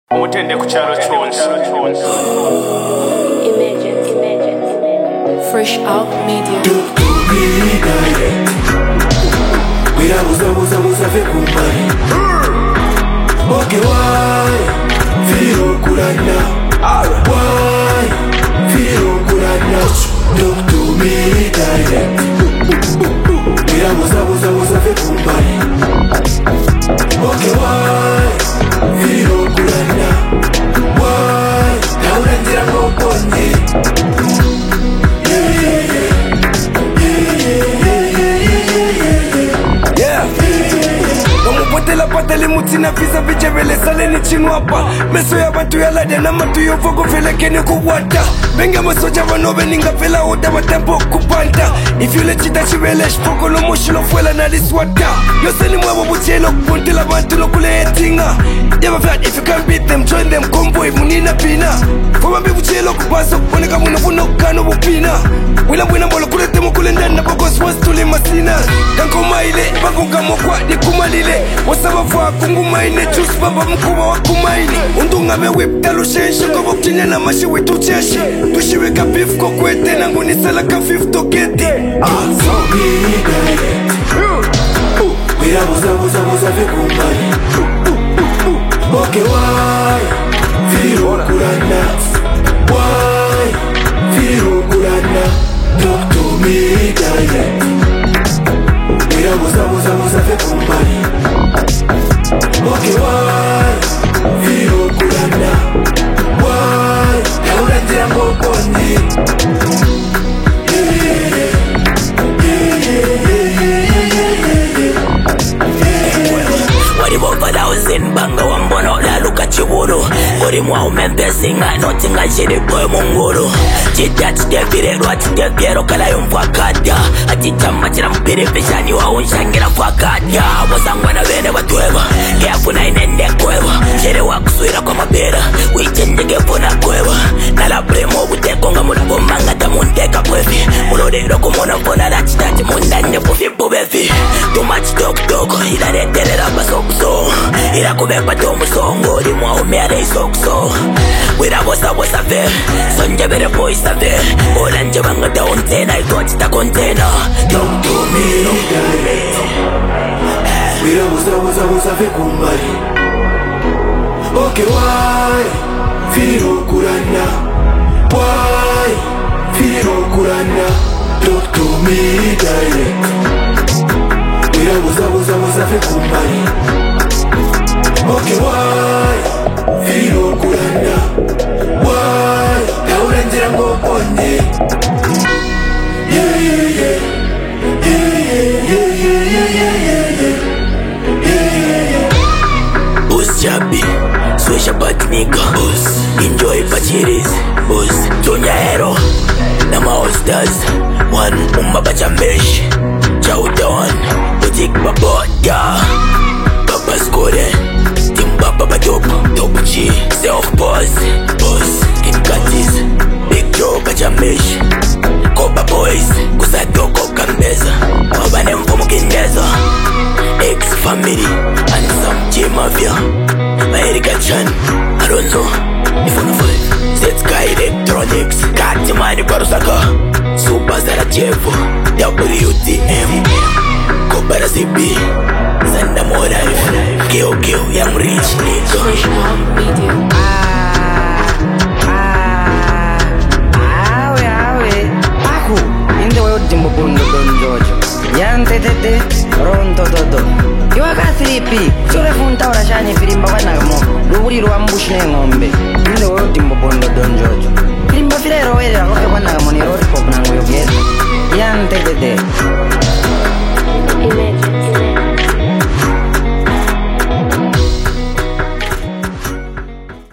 Umutende ku cyaro cyonse. Fresh Out Media. Buza fe kumbari. Okay, why? Feel kurana. Why? Feel kurana. Talk to me direct. Buza fe kumbari. Okay, why? Feel kurana. Why? Nauna njira ngoponye. Potela patele mutina visa vichevele sale ni chinwapa meso ya bantu ya lade na matu yofogo vele kene kuwata benga masoja vanove ninga vela oda watempo kupanta ifyule chita chivele shpoko lo moshilo fuela na liswata yose ni mwabo buchelo kupuntela bantu lo kule etinga Never flat if you can't beat them join them convoy munina pina Foma mbi buchelo kupaso oneka muna vuno kano bupina Wila mwina mbolo kule temo kule ndana bako swaz tuli masina Kanko maile bako kamokwa di kumalile Wasabafu wa kungumaine Chus baba mkuba wa kumaini Undunga me whip talo shenshi Kobo kinya na mashi wetu cheshi Tushiwe ka beef kokwete Nangu ni sala ka fifth toketi So me direct. Mira buza fe kumbari. Okay, why? Feel kurana. Why? Feel kurana. Talk to me direct. Mira buza fe kumbari. Okay, why? Feel kurana. Why? Nauna njira ngoponye. Banga wambono la luka chiburu Kuri mwa umempesinga notinga jiri boy munguru Chita chitevirerwa chitevero kala yumfakata Achitama chira mpiri fishani wa unshangira fakata Wasangwa na vene watweva Kefuna inende kweva Shere wakusuira kwa mabera Wichenjike funa kweva Nala primo butekonga muna bomanga tamunteka kwefi Mulodero kumuna funa rachitati mundanye pufi bubefi Too much talk ila reterera basokso Ira kubepa tomu songo Di mwa umeare isokso Wira bosa ve Sonja bere voice ve Ola nje banga da ontena Itoachita kontena Talk to me direct. Wira buza fe kumbari. Okay, why? Feel kurana. Why? Feel kurana. Talk to me direct. Wira buza fe kumbari. Okay, why? Feel kurana. Why? Nauna njira ngoponye. Boss Chabi Swesha Batnika Boss Enjoy Pachiris Boss Tonya Hero Nama All Stars One Umaba Chambesh Chowdown Boutique Babota Papa Skore Team Papa Badopo Top G Self Boss Boss Kid Katis Big Joe Bachamesh Koba Boys Kusadoko Kambeza Wabane mfumu kindeza Ex-Family And some J-Mafia Erika Chan Alonso Ifono 5 Zetska Electronics Katimani Parusaka Super Sarajevo WTM Kobara CB Zanda Moraif Keo Young Rich Nigga Fresh Out Media. Aku Inde wa udimbo bundo donjojo Yante tete Ronto dodo Iwa kathripi Sure funta ora shani firimba wanagamo Luburi ruwa mbushne ngombe Inde wa udimbo bundo donjojo Firimba file roere Roke wanagamo ni road pop nangu yogezi Yante tete